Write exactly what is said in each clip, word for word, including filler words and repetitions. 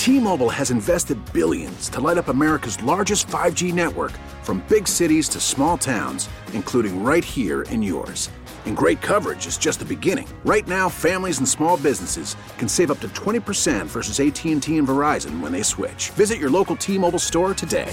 T-Mobile has invested billions to light up America's largest five G network, from big cities to small towns, including right here in yours. And great coverage is just the beginning. Right now, families and small businesses can save up to twenty percent versus A T and T and Verizon when they switch. Visit your local T-Mobile store today.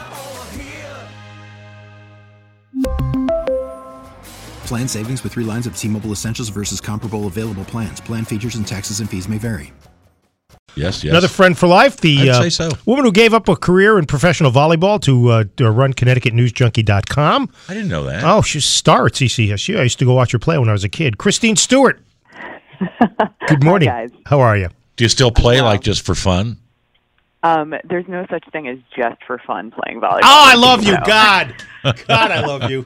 Plan savings with three lines of T-Mobile Essentials versus comparable available plans. Plan features and taxes and fees may vary. Yes, yes. Another friend for life, the I'd uh, say so. woman who gave up a career in professional volleyball to, uh, to run Connecticut News Junkie dot com. I didn't know that. Oh, she's a star at C C S U. I used to go watch her play when I was a kid. Christine Stewart. Good morning. Hi, guys. How are you? Do you still play like just for fun? Um, there's no such thing as just for fun playing volleyball. Oh, I love you, So- God. God, I love you.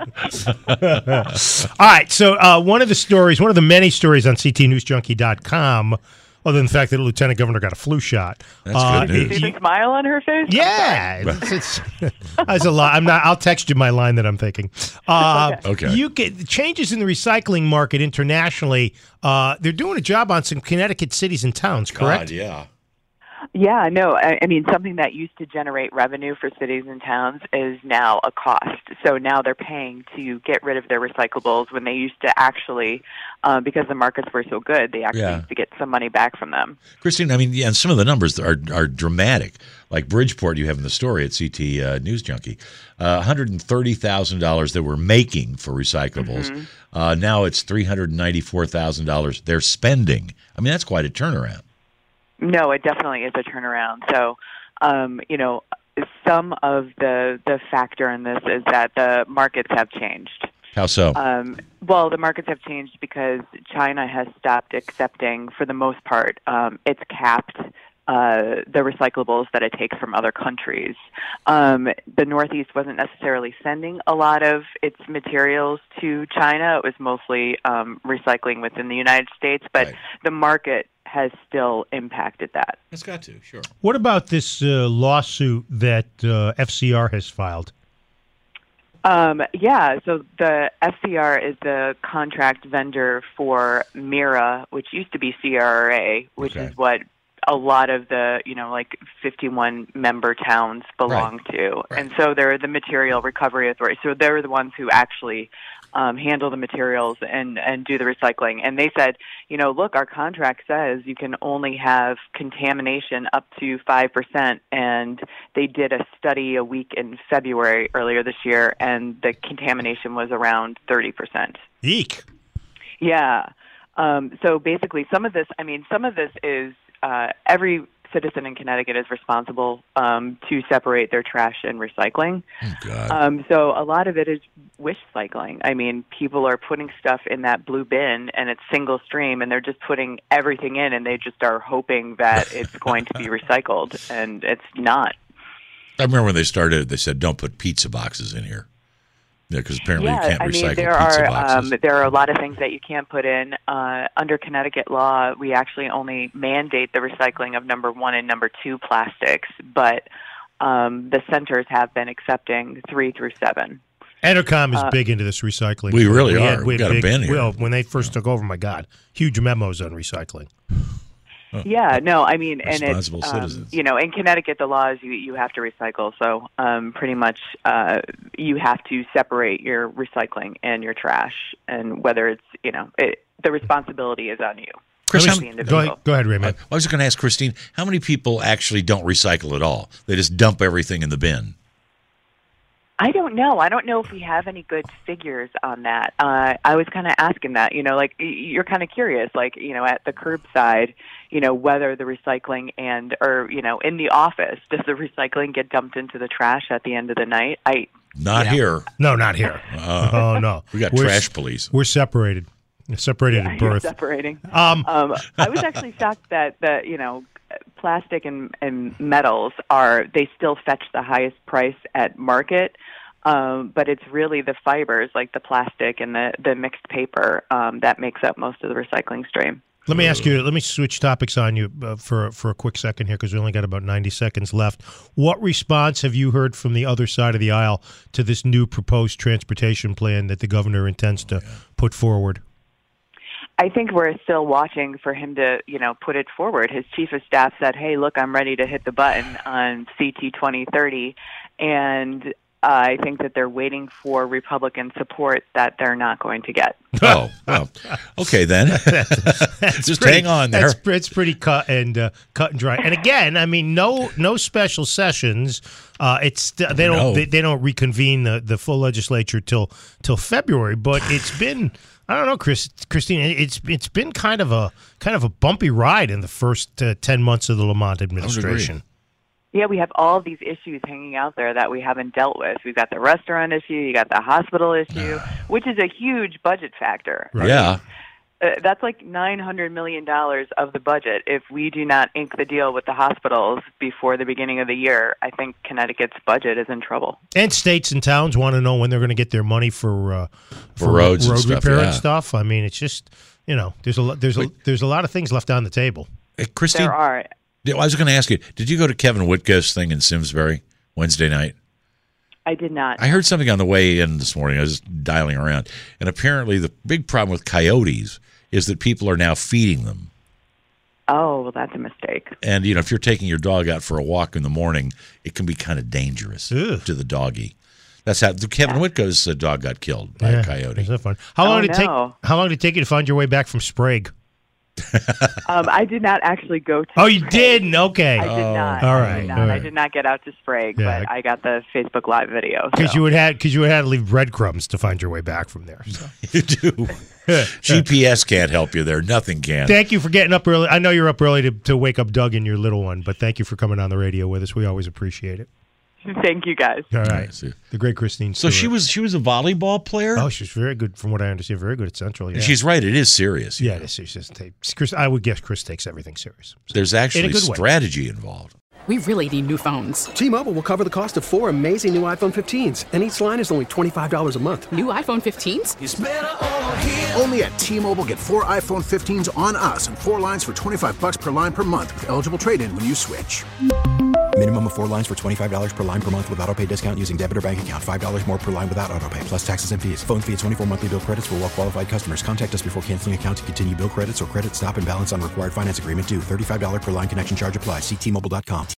All right, so uh, one of the stories, one of the many stories on C T News Junkie dot com, other than the fact that the lieutenant governor got a flu shot. That's uh, good Do you news. see the smile on her face? Yeah, it's, it's, that's a lot. I'm not. I'll text you my line that I'm thinking. Uh, Okay. You get changes in the recycling market internationally. Uh, they're doing a job on some Connecticut cities and towns. Correct? God, yeah. Yeah, no, I, I mean, something that used to generate revenue for cities and towns is now a cost. So now they're paying to get rid of their recyclables when they used to actually, uh, because the markets were so good, they actually Yeah. used to get some money back from them. Christine, I mean, yeah, and some of the numbers are are dramatic. Like Bridgeport, you have in the story at C T uh, News Junkie, uh, one hundred thirty thousand dollars they were making for recyclables. Mm-hmm. Uh, now it's three hundred ninety-four thousand dollars they're spending. I mean, that's quite a turnaround. No, it definitely is a turnaround. So, um, you know, some of the the factor in this is that the markets have changed. How so? Um, well, the markets have changed because China has stopped accepting, for the most part, um, it's capped uh, the recyclables that it takes from other countries. Um, the Northeast wasn't necessarily sending a lot of its materials to China. It was mostly um, recycling within the United States, but Right. the market has still impacted that. It's got to, sure. What about this uh, lawsuit that uh, F C R has filed? Um, yeah, so the F C R is the contract vendor for MIRA, which used to be C R R A, which Okay. is what a lot of the, you know, like fifty-one member towns belong Right. to. Right. And so they're the Material Recovery Authority. So they're the ones who actually um, handle the materials and, and do the recycling. And they said, you know, look, our contract says you can only have contamination up to five percent. And they did a study a week in February earlier this year, and the contamination was around thirty percent. Eek. Yeah. Um, so basically, some of this, I mean, some of this is uh, every citizen in Connecticut is responsible um, to separate their trash and recycling. Oh, God. Um, so a lot of it is wish cycling. I mean, people are putting stuff in that blue bin, and it's single stream, and they're just putting everything in, and they just are hoping that it's going to be recycled, and it's not. I remember when they started, they said, don't put pizza boxes in here. Yeah, because apparently Yeah, you can't I recycle mean, there pizza are boxes. um, there are a lot of things that you can't put in. Uh, under Connecticut law, we actually only mandate the recycling of number one and number two plastics, but um, the centers have been accepting three through seven. Entercom is Uh, big into this recycling. We really had- are. We've had got a big- bin here. Well, when they first took over, my God, huge memos on recycling. Yeah, no, I mean, and it's, Responsible um, citizens. you know, in Connecticut, the law is you, you have to recycle. So um, pretty much uh, you have to separate your recycling and your trash. And whether it's, you know, it, the responsibility is on you. Chris, as how- the Go individual. ahead, go ahead, Raymond. I was just going to ask Christine, how many people actually don't recycle at all? They just dump everything in the bin. I don't know. I don't know if we have any good figures on that. Uh, I was kind of asking that, you know, like y- you're kind of curious, like, you know, at the curbside, you know, whether the recycling and, or, you know, in the office, does the recycling get dumped into the trash at the end of the night? I, Not Yeah. here. No, not here. Uh, oh, no. we got We're trash s- police. We're separated. We're separated yeah, at you're birth. separating. Um, Um, I was actually shocked that the, you know, plastic and, and metals are, they still fetch the highest price at market. Um, but it's really the fibers, like the plastic and the, the mixed paper, um, that makes up most of the recycling stream. Let me ask you, let me switch topics on you uh, for, for a quick second here because we only got about ninety seconds left. What response have you heard from the other side of the aisle to this new proposed transportation plan that the governor intends to put forward? I think we're still watching for him to, you know, put it forward. His chief of staff said, "Hey, look, I'm ready to hit the button on C T twenty thirty," and uh, I think that they're waiting for Republican support that they're not going to get. Oh, well, okay then. That's Just pretty, hang on there. That's, it's pretty cut and uh, cut and dry. And again, I mean, no, no special sessions. Uh, it's they don't No. they, they don't reconvene the, the full legislature till till February. But it's been I don't know, Chris, Christine. It's it's been kind of a kind of a bumpy ride in the first uh, ten months of the Lamont administration. Yeah, we have all these issues hanging out there that we haven't dealt with. We've got the restaurant issue, you got the hospital issue, which is a huge budget factor. Right. Yeah. Uh, that's like nine hundred million dollars of the budget. If we do not ink the deal with the hospitals before the beginning of the year, I think Connecticut's budget is in trouble. And states and towns want to know when they're going to get their money for uh, For roads and road stuff, repair yeah. and stuff. I mean, it's just you know, there's a lo- there's a there's a lot of things left on the table. Hey, Christine, There are. I was going to ask you, did you go to Kevin Whitka's thing in Simsbury Wednesday night? I did not. I heard something on the way in this morning. I was dialing around, and apparently the big problem with coyotes is that people are now feeding them. Oh, well, that's a mistake. And, you know, if you're taking your dog out for a walk in the morning, it can be kind of dangerous Ugh. to the doggy. That's how Kevin Whitka's uh, dog got killed by Yeah, a coyote. Isn't that fun? How long Oh, did it take? no. How long did it take you to find your way back from Sprague? Um, I did not actually go to Oh, you Sprague. didn't? Okay. I did not. all I right, did not. all I right. did not get out to Sprague, Yeah, but I- I got the Facebook Live video. Because so. you would had because you would had to leave breadcrumbs to find your way back from there. So. You do. G P S can't help you there. Nothing can. Thank you for getting up early. I know you're up early to, to wake up Doug and your little one, but thank you for coming on the radio with us. We always appreciate it. Thank you, guys. All All right. right, see. The great Christine So Stewart. she was she was a volleyball player? Oh, she's very good, from what I understand. Very good at Central. Yeah, And she's right. It is serious. you yeah. know. It is. She's just take, Chris, I would guess Chris takes everything serious. So- There's actually good way. strategy involved. We really need new phones. T-Mobile will cover the cost of four amazing new iPhone fifteens, and each line is only twenty-five dollars a month. New iPhone fifteens? Only at T-Mobile, get four iPhone fifteens on us and four lines for twenty-five bucks per line per month with eligible trade-in when you switch. Minimum of four lines for twenty-five dollars per line per month with autopay discount using debit or bank account. five dollars more per line without autopay, plus taxes and fees. Phone fee at twenty-four monthly bill credits for well-qualified customers. Contact us before canceling account to continue bill credits or credit stop and balance on required finance agreement due. thirty-five dollars per line connection charge applies. See T Mobile dot com.